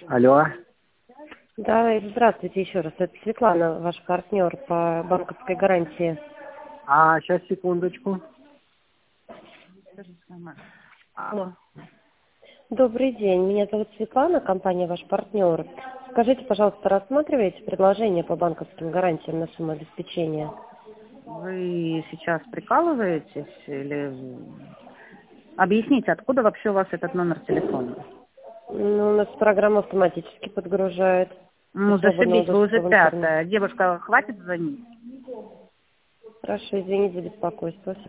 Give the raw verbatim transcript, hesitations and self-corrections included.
Алло. Да, здравствуйте еще раз. Это Светлана, ваш партнер по банковской гарантии. А, сейчас, секундочку. Алло. Добрый день, меня зовут Светлана, компания ваш партнер. Скажите, пожалуйста, рассматриваете предложение по банковским гарантиям на сумму обеспечения? Вы сейчас прикалываетесь или... Объясните, откуда вообще у вас этот номер телефона? Ну, у нас программа автоматически подгружает. Ну, Свободного зашибись, вы уже доступа в интернет. пятая. Девушка, хватит звонить? Хорошо, извините за беспокойство.